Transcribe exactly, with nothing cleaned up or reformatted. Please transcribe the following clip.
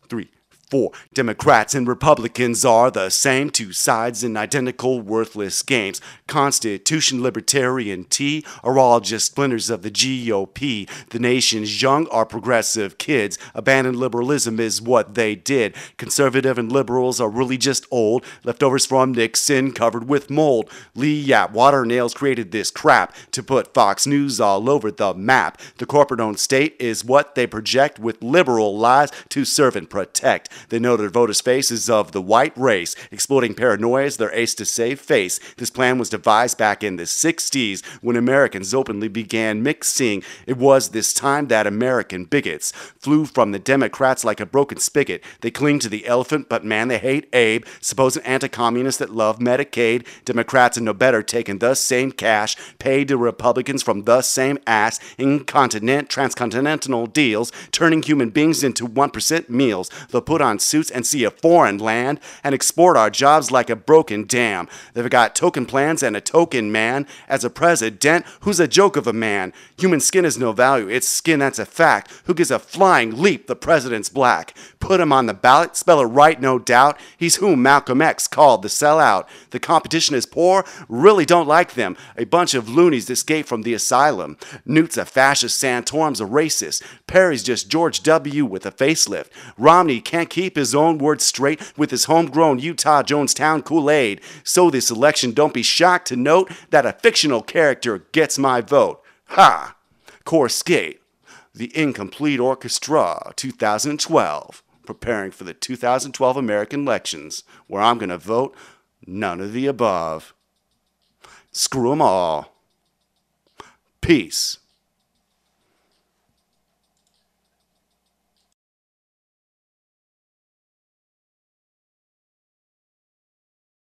three, four. Democrats and Republicans are the same, two sides in identical worthless games. Constitution, Libertarian, T are all just splinters of the G O P. The nation's young are progressive kids. Abandoned liberalism is what they did. Conservative and liberals are really just old leftovers from Nixon covered with mold. Lee Yap Water Nails created this crap to put Fox News all over the map. The corporate-owned state is what they project with liberal lies to serve and protect. They know their voters' faces of the white race, exploiting paranoia as their ace to save face. This plan was devised back in the sixties when Americans openly began mixing. It was this time that American bigots flew from the Democrats like a broken spigot. They cling to the elephant, but man, they hate Abe. Supposed anti-communists that love Medicaid. Democrats are no better, taking the same cash paid to Republicans from the same ass. Incontinent, transcontinental deals, turning human beings into one percent meals. They'll put on suits and see a foreign land and export our jobs like a broken dam. They've got token plans and a token man as a president who's a joke of a man. Human skin is no value, it's skin that's a fact. Who gives a flying leap? The president's black. Put him on the ballot, spell it right, no doubt. He's whom Malcolm X called the sellout. The competition is poor, really don't like them. A bunch of loonies escaped from the asylum. Newt's a fascist, Santorum's a racist. Perry's just George W. with a facelift. Romney can't keep his own words straight with his homegrown Utah Jonestown Kool-Aid. So this election, don't be shocked to note that a fictional character gets my vote. Ha! Core Skate, the Incomplete Orchestra, two thousand twelve. Preparing for the two thousand twelve American elections, where I'm going to vote none of the above. Screw 'em all. Peace.